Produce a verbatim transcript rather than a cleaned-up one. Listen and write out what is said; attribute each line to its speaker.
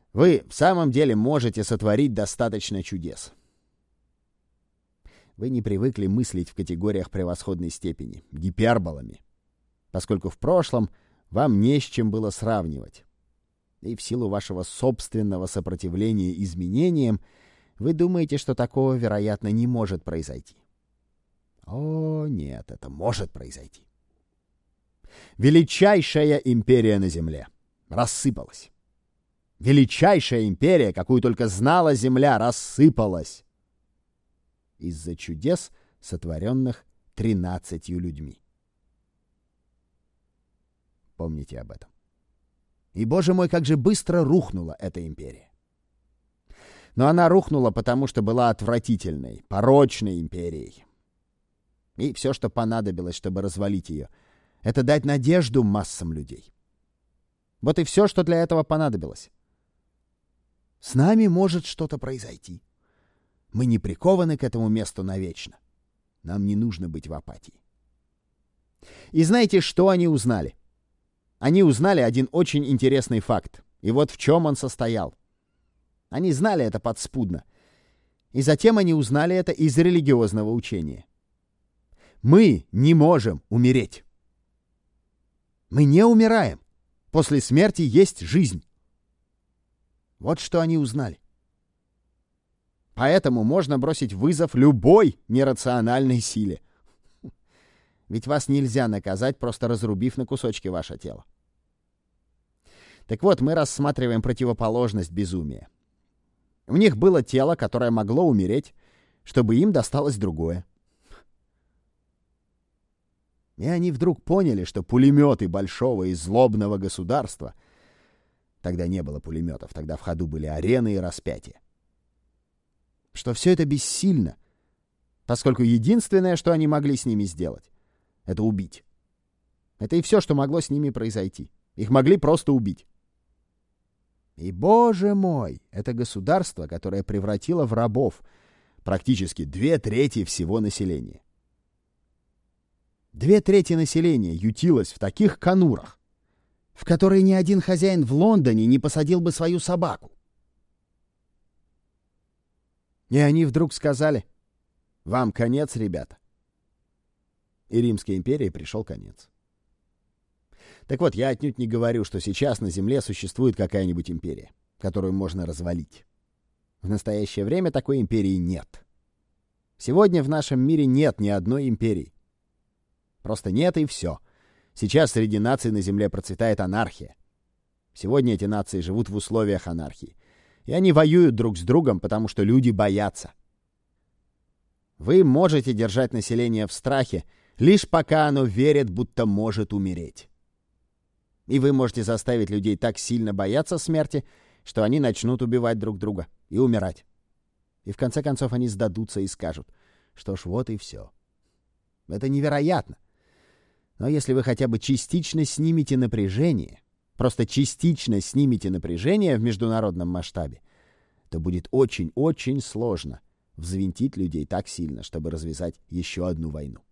Speaker 1: Вы в самом деле можете сотворить достаточно чудес. Вы не привыкли мыслить в категориях превосходной степени, гиперболами, поскольку в прошлом вам не с чем было сравнивать. И в силу вашего собственного сопротивления изменениям вы думаете, что такого, вероятно, не может произойти. О, нет, это может произойти. Величайшая империя на Земле рассыпалась. Величайшая империя, какую только знала Земля, рассыпалась из-за чудес, сотворенных тринадцатью людьми. Помните об этом. И, боже мой, как же быстро рухнула эта империя. Но она рухнула, потому что была отвратительной, порочной империей. И все, что понадобилось, чтобы развалить ее, это дать надежду массам людей. Вот и все, что для этого понадобилось. С нами может что-то произойти. Мы не прикованы к этому месту навечно. Нам не нужно быть в апатии. И знаете, что они узнали? Они узнали один очень интересный факт. И вот в чем он состоял. Они знали это подспудно. И затем они узнали это из религиозного учения. Мы не можем умереть. Мы не умираем. После смерти есть жизнь. Вот что они узнали. Поэтому можно бросить вызов любой нерациональной силе. Ведь вас нельзя наказать, просто разрубив на кусочки ваше тело. Так вот, мы рассматриваем противоположность безумия. У них было тело, которое могло умереть, чтобы им досталось другое. И они вдруг поняли, что пулеметы большого и злобного государства, тогда не было пулеметов, тогда в ходу были арены и распятия, что все это бессильно, поскольку единственное, что они могли с ними сделать, это убить. Это и все, что могло с ними произойти. Их могли просто убить. И, боже мой, это государство, которое превратило в рабов практически две трети всего населения. Две трети населения ютилось в таких конурах, в которые ни один хозяин в Лондоне не посадил бы свою собаку. И они вдруг сказали: «Вам конец, ребята». И Римской империи пришел конец. Так вот, я отнюдь не говорю, что сейчас на Земле существует какая-нибудь империя, которую можно развалить. В настоящее время такой империи нет. Сегодня в нашем мире нет ни одной империи. Просто нет, и все. Сейчас среди наций на Земле процветает анархия. Сегодня эти нации живут в условиях анархии. И они воюют друг с другом, потому что люди боятся. Вы можете держать население в страхе, лишь пока оно верит, будто может умереть. И вы можете заставить людей так сильно бояться смерти, что они начнут убивать друг друга и умирать. И в конце концов они сдадутся и скажут: что ж, вот и все. Это невероятно. Но если вы хотя бы частично снимете напряжение, просто частично снимете напряжение в международном масштабе, то будет очень-очень сложно взвинтить людей так сильно, чтобы развязать еще одну войну.